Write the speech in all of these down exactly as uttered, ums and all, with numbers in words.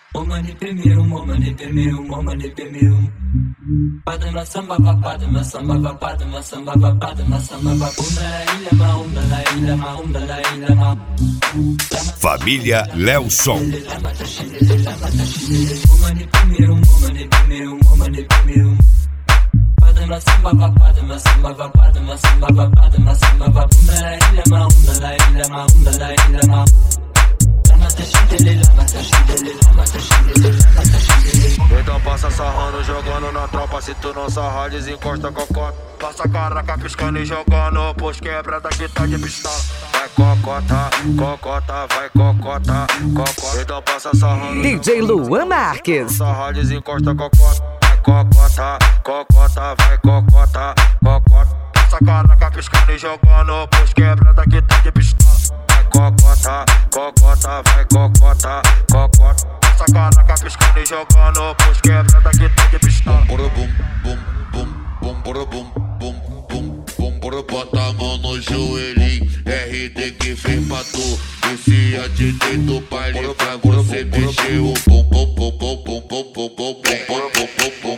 Momani primeiro, momani primeiro, momani primeiro. Padma samba va, padma samba va, padma samba va, padma samba va. Unda la ilha ma, unda la ilha ma, unda la ilha ma. Família Léo Som. Momani primeiro, momani primeiro, momani primeiro. Padma samba va, padma samba va, padma samba va, padma samba va. Unda la ilha ma, unda la ilha ma, unda la ilha ma. Então passa sarrando, jogando na tropa. Se tu não sarrar, desencosta cocota. Passa caraca, piscando e jogando. Pois quebra daqui tá de pistola. Vai cocota, cocota, vai cocota, cocota. Então passa sarrando. D J Luan Marques. Sarrar, desencosta cocota. Vai cocota, cocota, vai cocota, cocota. Passa caraca, piscando e jogando. Pois quebra daqui tá de pistola. Cocota, cocota, vai cocota, cocota. Essa caraca piscando e jogando. Pois quebra daqui tá de pistola. Bum, bum, bum, bum, bum, bum, bum, bum, bum, bum. Bota a mão no joelhinho, R D que fez pra tu. Esse é D J do baile pra você mexer o bum, bum, bum, bum, bum, bum, bum, bum, bum, bum,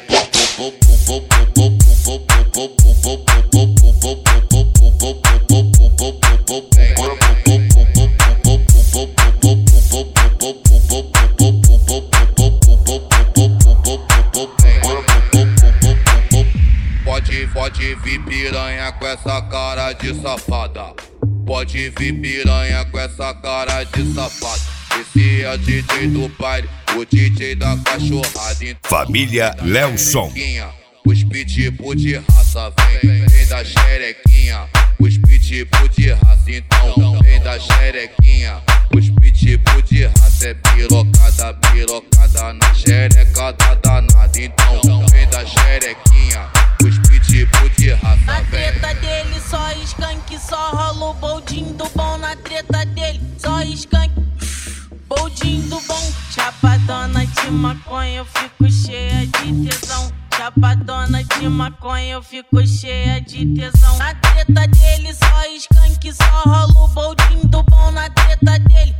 Pode vir piranha com essa cara de safada. Pode vir piranha com essa cara de safada. Esse é o D J do baile, o D J da cachorrada. Então, Família Léo Som. Os pitbull de raça, vem, vem da xerequinha. Os pitbull de raça, então vem da xerequinha. Os pitbull de raça é pirocada, pirocada na xereca da danada. Então vem da xerequinha. Os pitbull de raça, na treta dele só skunk, só rola o boldinho do bom. Na treta dele só skunk, boldinho do bom. Chapadona de maconha, eu fico cheia de tesão. Chapadona de maconha, eu fico cheia de tesão. Na treta dele só skunk, só rola o boldinho do bom. Na treta dele